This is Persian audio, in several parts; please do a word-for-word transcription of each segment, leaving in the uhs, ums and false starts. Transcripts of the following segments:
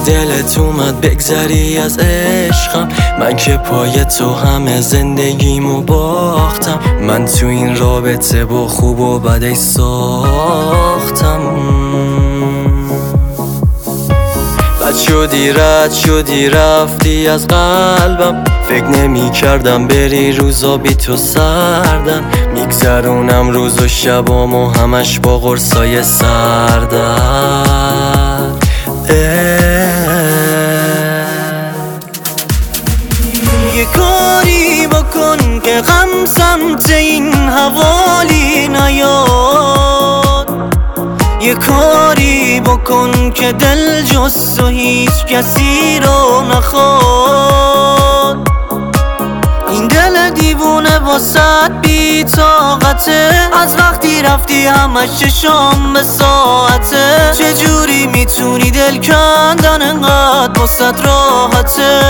دلت اومد بگذری از عشقم، من که پای تو همه زندگیمو باختم. من تو این رابطه با خوب و بدش ساختم. بد شدی رد شدی رفتی از قلبم، فکر نمی کردم بری روزا بی تو سردم. میگذرونم روز و شبامو همش با قرصای سردم. یه کاری بکن که غم سمت این حوالی نیاد، یه کاری بکن که دل جست و هیچ کسی رو نخواد. این دل دیوونه واسط بی طاقته، از وقتی رفتی همش چشام به ساعته. چجوری میتونی دل کندن انقدر واسط راحته؟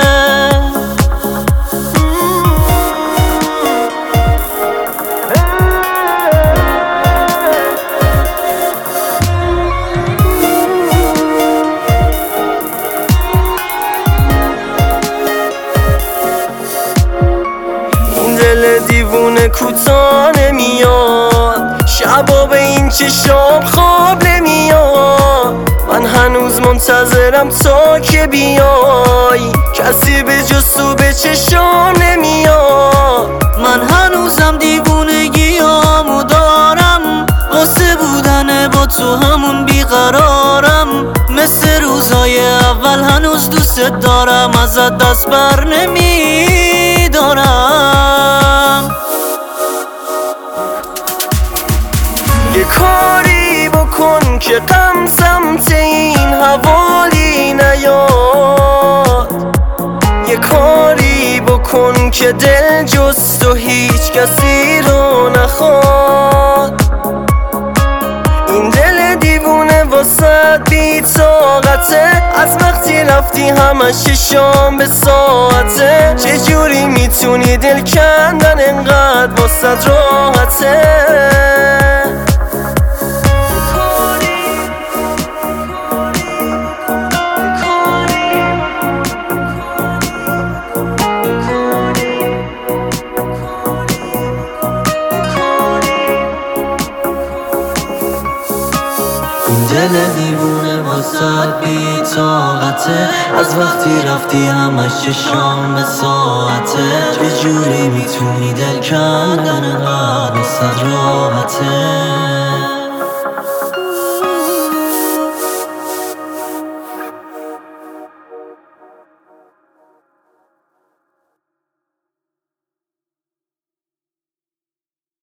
دل دیوونه کوتاه نمیاد، شبا به این چشام خواب نمیاد. من هنوز منتظرم تا که بیای، کسی به جز تو به چشام نمیاد. من هنوزم دیوونگیامو دارم، واسه بودن با تو همون بیقرارم. مثل روزای اول هنوز دوست دارم، ازت دست بر نمیدارم. یه کاری بکن که غم سمت این حوالی نیاد، یه کاری بکن که دل جست و هیچ کسی رو نخواد. این دل دیوونه واسط بی طاقته، از وقتی رفتی همش چشام به ساعته. چجوری میتونی دل کندن انقدر واسط راحته؟ دل دیوونه واسط بی طاقته، از وقتی رفتی همش چشام به ساعته. چجوری میتونی دل کندن انقدر واسط راحته؟